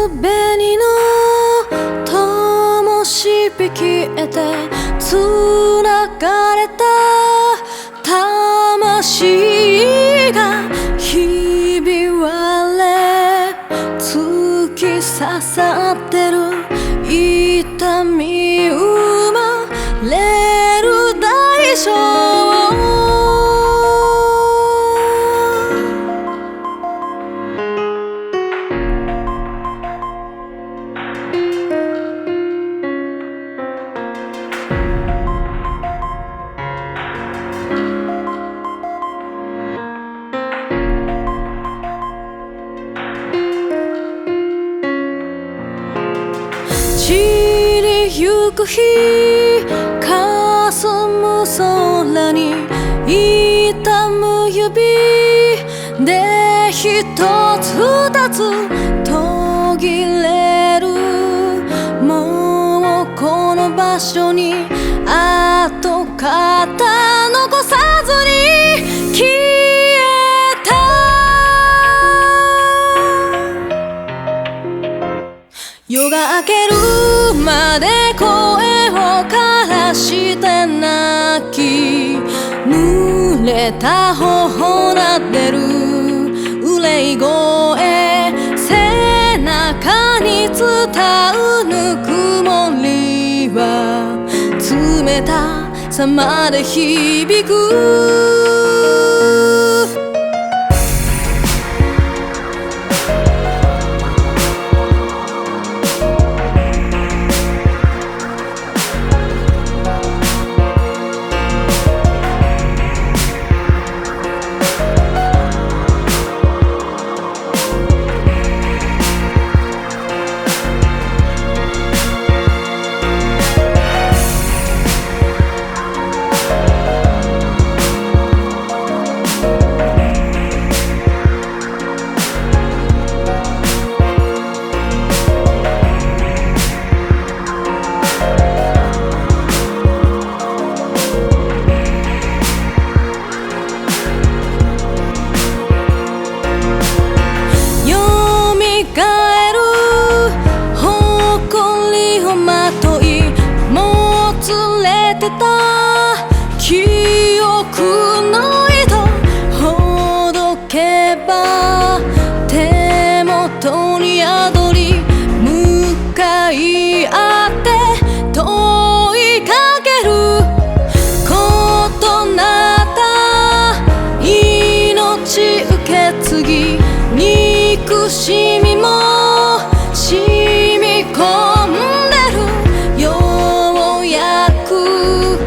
紅の灯火消えて繋がれた魂がひび割れ突き刺さってる痛み生まれる代償散りゆく日霞む空に痛む指で一つ二つ途切れるもうこの場所に跡形残さずに消えた夜が明けるまで声を枯らして泣き濡れた頬なってる憂い声背中に伝うぬくもりは冷たさまで響く記憶の糸ほどけば手元に宿り向かい合って問いかけることなった命受け継ぎ憎しみも染み込んでるようやく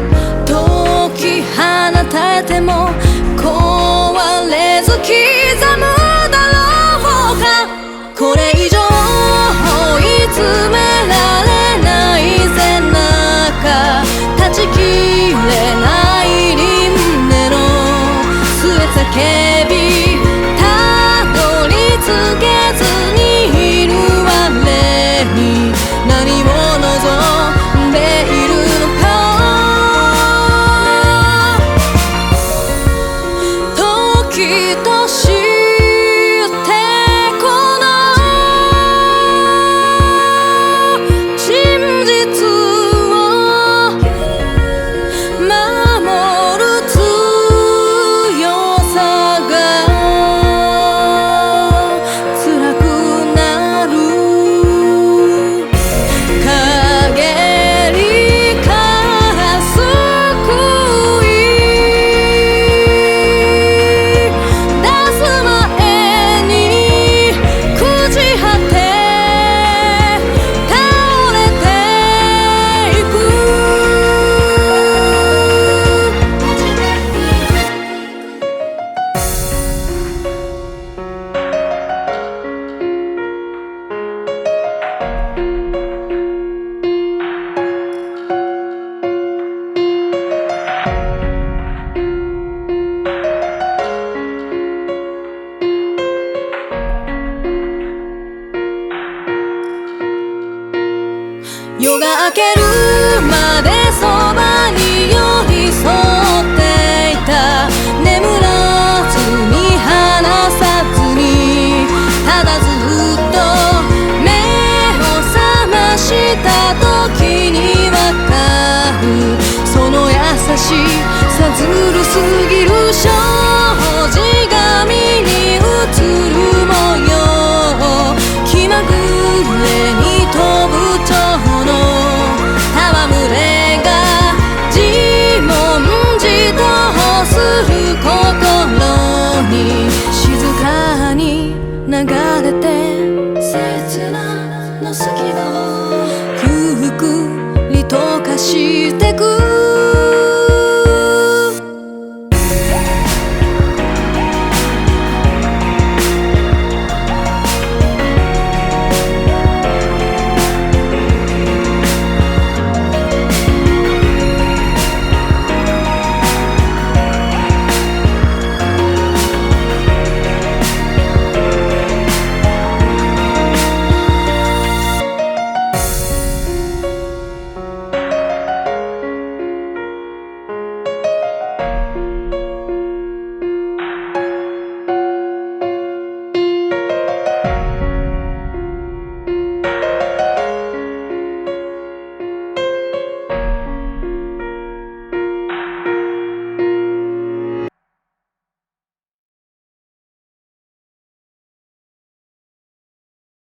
放たれても壊れず刻むだろうかこれ以上追い詰められない背中断ち切れない輪廻の末叫びたどり着けずにいる我に何を望んでいるのかとしてこの真実を守る強さが辛くなる陰りから救い夜が明けるまでそばに寄り添っていた眠らずに離さずにただずっと目れて切なの隙間をふっくり溶かしてく